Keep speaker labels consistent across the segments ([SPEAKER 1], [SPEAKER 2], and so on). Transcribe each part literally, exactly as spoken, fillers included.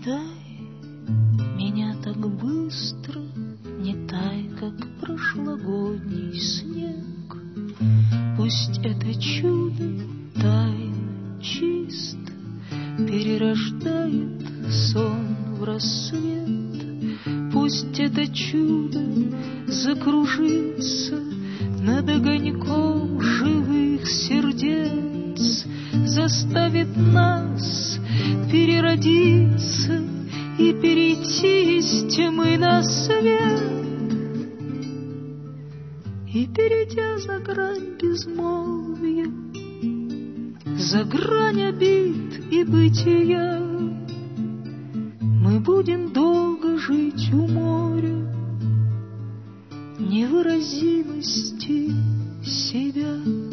[SPEAKER 1] покидай меня так быстро, не тай, как прошлогодний снег. Пусть это чудо тайно чист перерождает сон в рассвет. Пусть это чудо закружится над огоньком живых сердец, заставит нас переродиться и перейти из тьмы на свет. И перейдя за грань безмолвия, за грань обид и бытия, мы будем долго жить у моря невыразимости себя,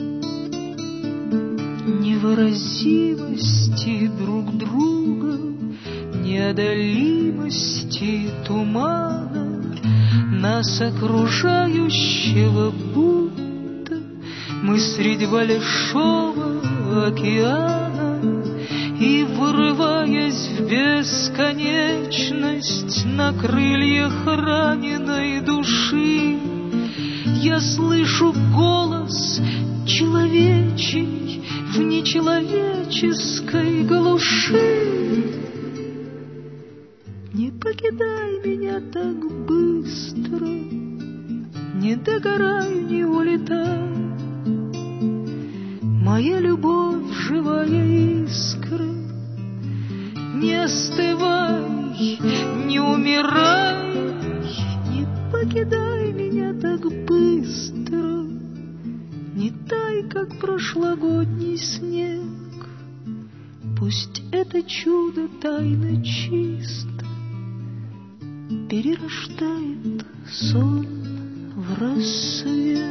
[SPEAKER 1] невыразимости друг друга, неодолимости тумана, нас окружающего, будто мы среди большого океана. И, вырываясь в бесконечность на крыльях раненой души, я слышу голос человечий в нечеловеческой глуши. Не покидай меня так быстро, не догорай, не улетай. Моя любовь — живая искра, не остывай, не умирай, не покидай меня так быстро, не тай, как прошлогодний снег. Пусть это чудо тайно чисто перерождает сон в рассвет.